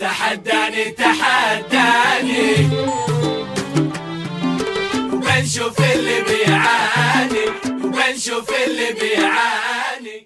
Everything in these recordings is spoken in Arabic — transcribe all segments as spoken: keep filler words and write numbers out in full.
تحداني تحداني وبنشوف اللي بيعاني وبنشوف اللي بيعاني.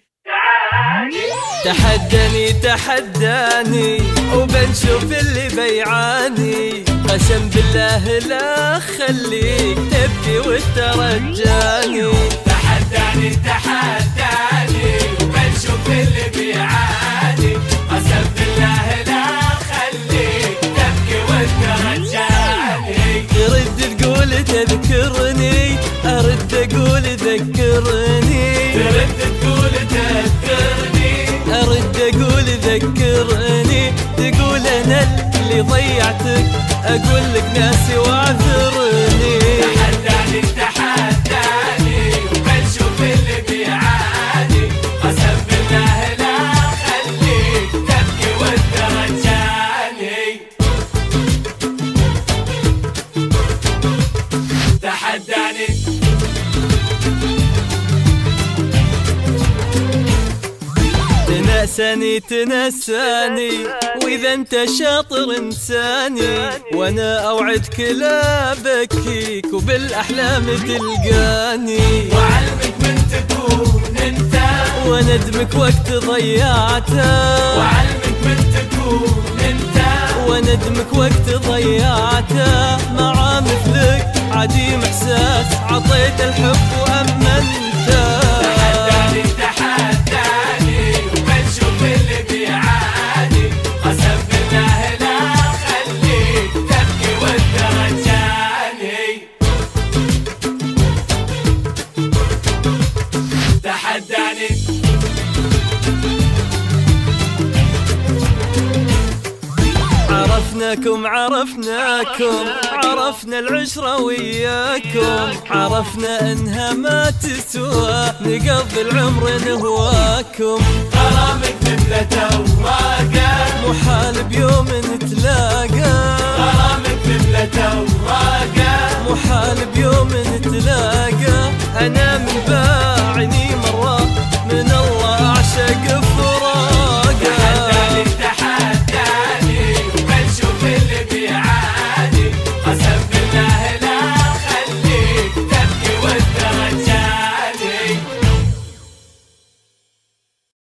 تحداني تحداني وبنشوف اللي بيعاني، قسم بالله لا خليك تبكي وترجاني. تحداني تحداني وبنشوف اللي بيعاني، قسم بالله لا خليك تبكي وترجاني. ترد تقول تذكرني، أرد أقول ذكرني، ترد تقول تذكرني، أرد أقول ذكرني. تقول أنا اللي ضيعتك، أقول لك ناسي واعذرني. تحداني تحداني وبنشوف اللي بيعاني، قسم بالله لا خليك تبكي وترجاني. تحداني تنساني تنساني، وإذا أنت شاطر انساني، وأنا أوعدك لا بكيك وبالأحلام تلقاني. وعلمك من تكون انت، وندمك وقت ضيعته، وعلمك من تكون انت، وندمك وقت ضيعته. مع مثلك عديم إحساس، عطيت الحب وأمنته. تحداني تحداني وبنشوف اللي بيعاني، قسم بالله لا خليك تبكي وترجاني. تحداني عرفناكم عرفناكم عرفنا العشرة وياكم، عرفنا انها ما تسوى نقضي العمر نهواكم. غرامك مثل تواقع، محال بيوم نتلاقى، غرامك مثل تواقع، محال بيوم نتلاقى. انا من باب